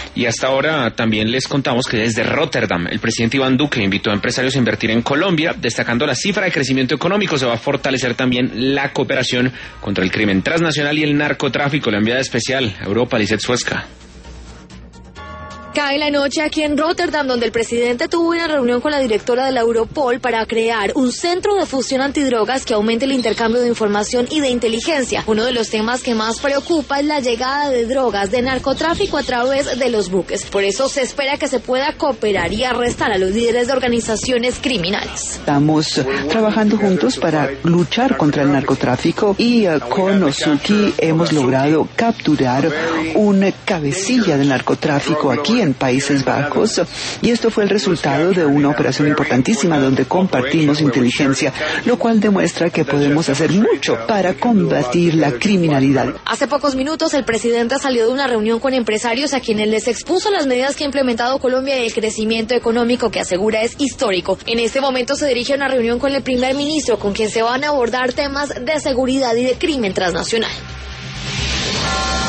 Y hasta ahora también les contamos que desde Rotterdam el presidente Iván Duque invitó a empresarios a invertir en Colombia, destacando la cifra de crecimiento económico. Se va a fortalecer también la cooperación contra el crimen transnacional y el narcotráfico. La enviada especial a Europa, Lizeth Suezca. Cae la noche aquí en Rotterdam, donde el presidente tuvo una reunión con la directora de la Europol para crear un centro de fusión antidrogas que aumente el intercambio de información y de inteligencia. Uno de los temas que más preocupa es la llegada de drogas de narcotráfico a través de los buques. Por eso se espera que se pueda cooperar y arrestar a los líderes de organizaciones criminales. Estamos trabajando juntos para luchar contra el narcotráfico y con Osuki hemos logrado capturar una cabecilla del narcotráfico aquí en Países Bajos, y esto fue el resultado de una operación importantísima donde compartimos inteligencia, lo cual demuestra que podemos hacer mucho para combatir la criminalidad. Hace pocos minutos el presidente salió de una reunión con empresarios a quienes les expuso las medidas que ha implementado Colombia y el crecimiento económico que asegura es histórico. En este momento se dirige a una reunión con el primer ministro, con quien se van a abordar temas de seguridad y de crimen transnacional.